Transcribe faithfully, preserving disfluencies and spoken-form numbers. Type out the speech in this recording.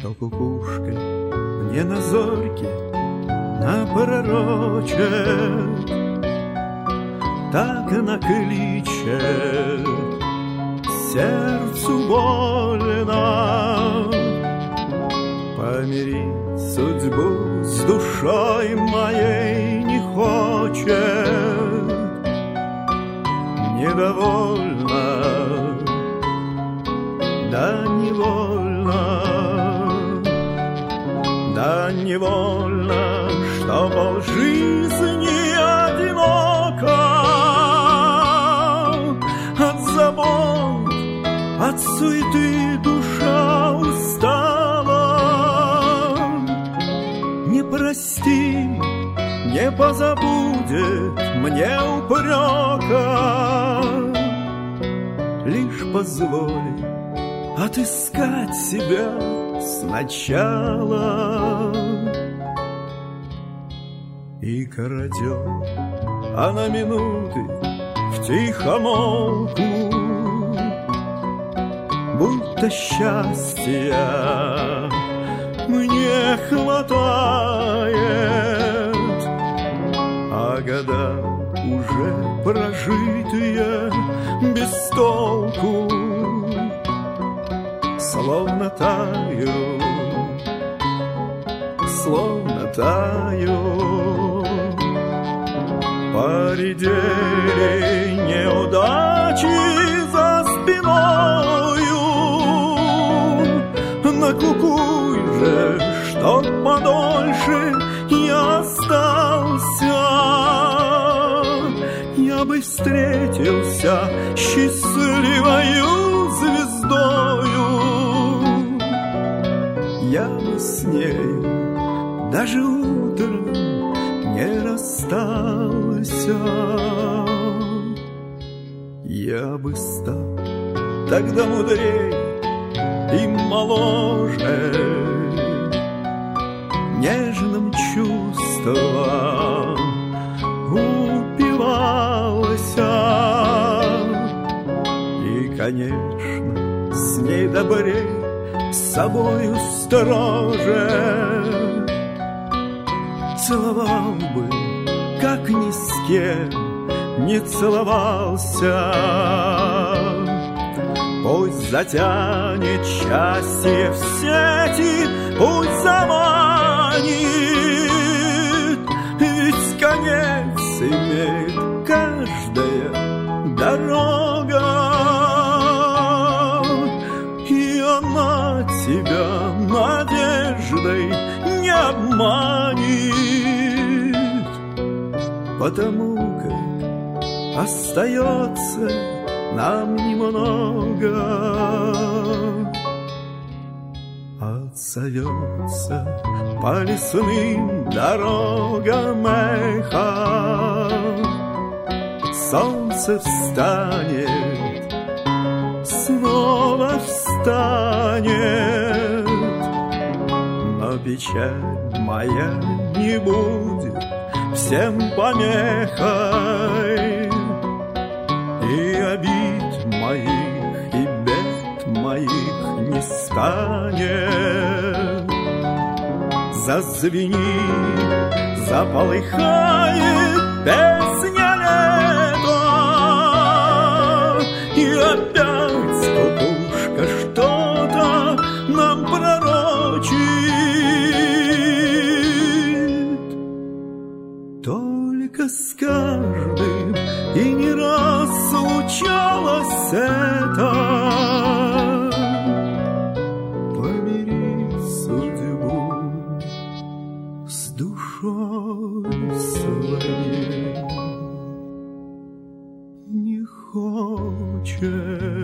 что кукушкой мне на зорьке напророчит, так она кличет, сердцу больно. Помирить судьбу с душой моей не хочет, недовольна, да невольно, да невольно, что полжизни одиноко от забот, от суеты душа устала. Не прости, не позабудет мне упрека, лишь позволь отыскать себя сначала. И крадет она минуты втихомолку, будто счастья мне хватает, а года уже прожитые без толку словно тают, словно тают. Поредели неудачи за спиною, накукуй же, чтоб подольше я остался. Я бы встретился счастливою звездою, я бы с нею даже утром не расстался. Я бы стал тогда мудрей и моложе, нежным чувством упивался. И, конечно, с ней добрей, с собою строже целовал бы, как ни с кем не целовался. Пусть затянет счастье в сети, пусть заманит, ведь конец имеет каждая дорога, и она тебя надеждой не обманет, потому как остается нам немного. Отзовется по лесным дорогам эхо, солнце встанет, снова встанет, но печаль моя не будет всем помехой, и обид моих, и бед моих не станет. Зазвенит, заполыхает песня лета, и опять кукушка что-то нам пророчит. Только с каждым и не раз случалось это. Помирить судьбу с душой своей не хочет.